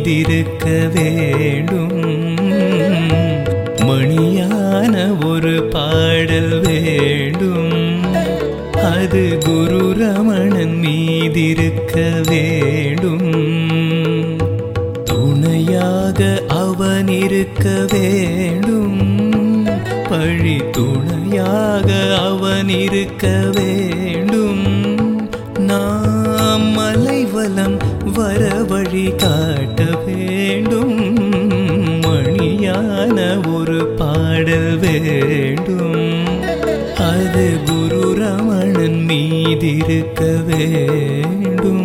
மீதிருக்க வேண்டும். மணியான ஒரு பாடல் வேண்டும், அது குரு ரமணன் மீதிருக்க வேண்டும். துணையாக அவன் இருக்க வேண்டும், பழி துணையாக அவன் இருக்க வேண்டும். நாம் மலைவலம் வர வழி காட்ட வேண்டும். மணியான ஒரு பாடல் வேண்டும், அது குரு ரமணன் மீதிருக்க வேண்டும்.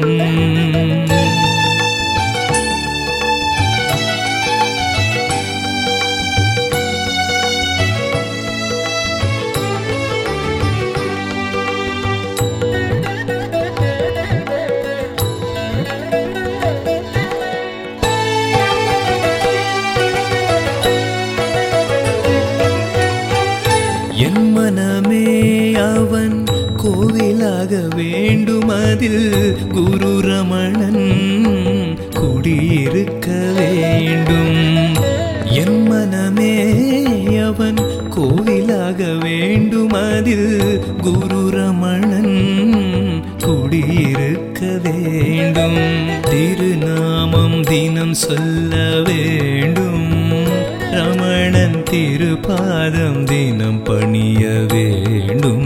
என் மனமே அவன் கோவிலாக வேண்டும், அதில் குரு ரமணன் குடியிருக்க வேண்டும். என் மனமே அவன் கோவிலாக வேண்டும், அதில் குரு ரமணன் குடியிருக்க வேண்டும். திருநாமம் தினம் சொல்ல வேண்டும், ரமணன் திருப்பாதம் தினம் பணிய வேண்டும்.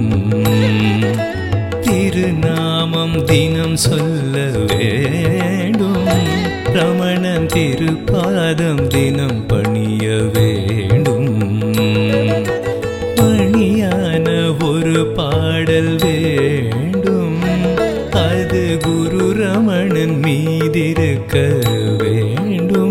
திருநாமம் தினம் சொல்ல வேண்டும், ரமணன் திருப்பாதம் தினம் பணிய வேண்டும். மணியான ஒரு பாடல் வேண்டும், அது குரு ரமணன் மீதிருக்க வேண்டும்.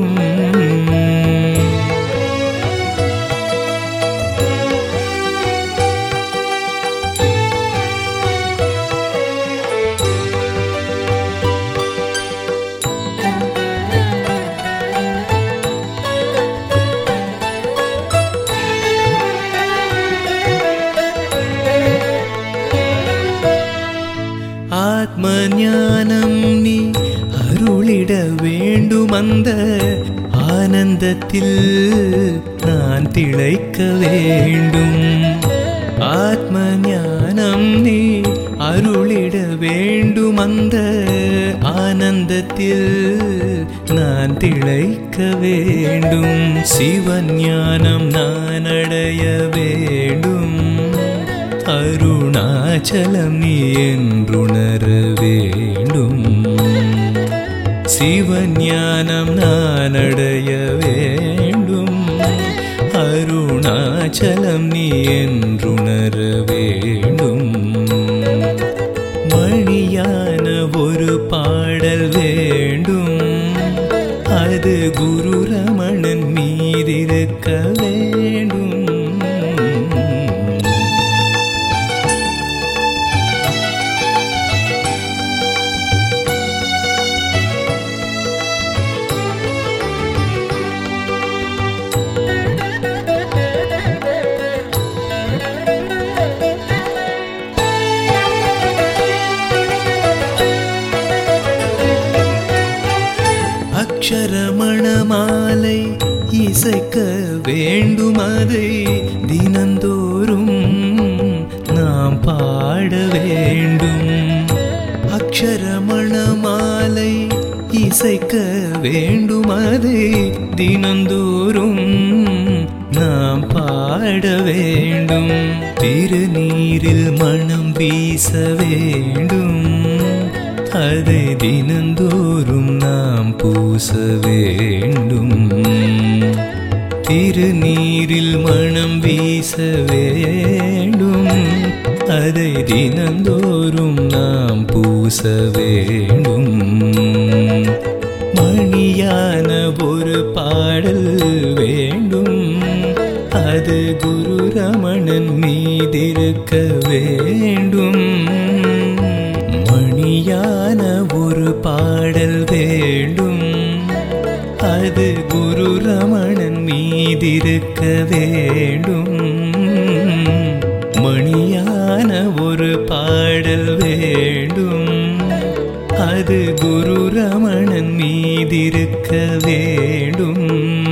ஆத்ம ஞானம் நீ அருளிட வேண்டும், அந்த ஆனந்தத்தில் நான் திளைக்க வேண்டும். ஆத்ம ஞானம் நீ அருளிட வேண்டும், அந்த ஆனந்தத்தில் நான் திளைக்க வேண்டும். சிவஞானம் நான் அடைய வேண்டும், அருணாச்சலம் நீ என்றுணர வேண்டும். சிவஞானம் நான் அடைய வேண்டும், அருணாச்சலம் நீ என்றுணர வேண்டும். மணியான ஒரு பாடல் வேண்டும், அது குரு ரமணன் மீதிருக்க வேண்டும். அக்ஷரமண மாலை இசைக்க வேண்டும், அதை தினந்தோறும் நாம் பாட வேண்டும். அக்ஷரமண மாலை இசைக்க வேண்டும், அதை தினந்தோறும் நாம் பாட வேண்டும். திருநீரில் மனம் வீச வேண்டும், அதை தினந்தோறும் நாம் பூச வேண்டும். திருநீரில் மனம் வீச வேண்டும், அதை தினந்தோறும் நாம் பூச வேண்டும். மணியான ஒரு பாடல் வேண்டும், அது குரு ரமணன் மீதிருக்க வேண்டும். மணியான ஒரு பாடல் வேண்டும், அது குரு ரமணன் மீதிருக்க வேண்டும். மணியான ஒரு பாடல் வேண்டும், அது குரு ரமணன் மீதி மீதிருக்க வேண்டும்.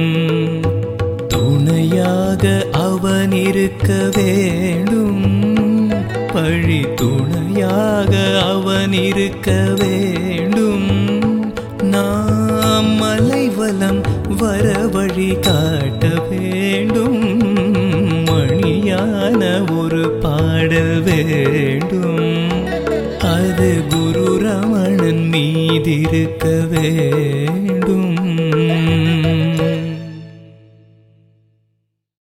துணையாக அவன் இருக்க வேண்டும். பழி துணையாக அவன் இருக்க வேண்டும். நாம் மலைவலம் வர வழி காட்ட வேண்டும். மணியான ஒரு பாடல் வேண்டும். அது குரு ரமணன் மீதிருக்க வேண்டும்.